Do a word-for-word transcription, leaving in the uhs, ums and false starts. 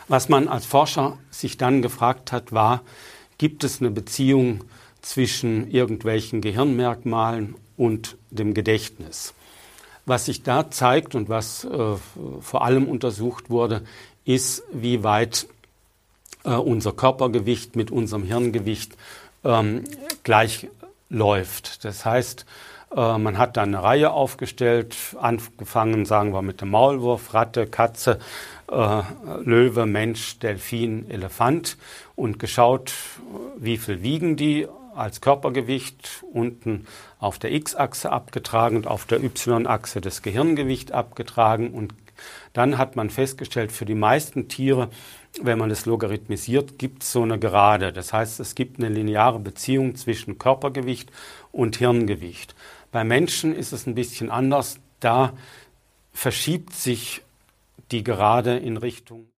Was man als Forscher sich dann gefragt hat, war, gibt es eine Beziehung zwischen irgendwelchen Gehirnmerkmalen und dem Gedächtnis? Was sich da zeigt und was äh, vor allem untersucht wurde, ist, wie weit äh, unser Körpergewicht mit unserem Hirngewicht ähm, gleich läuft. Das heißt, äh, man hat da eine Reihe aufgestellt, angefangen, sagen wir, mit dem Maulwurf, Ratte, Katze, äh, Löwe, Mensch, Delfin, Elefant und geschaut, wie viel wiegen die als Körpergewicht, unten auf der X-Achse abgetragen und auf der Y-Achse das Gehirngewicht abgetragen. Und dann hat man festgestellt, für die meisten Tiere, wenn man es logarithmisiert, gibt es so eine Gerade. Das heißt, es gibt eine lineare Beziehung zwischen Körpergewicht und Hirngewicht. Bei Menschen ist es ein bisschen anders. Da verschiebt sich die Gerade in Richtung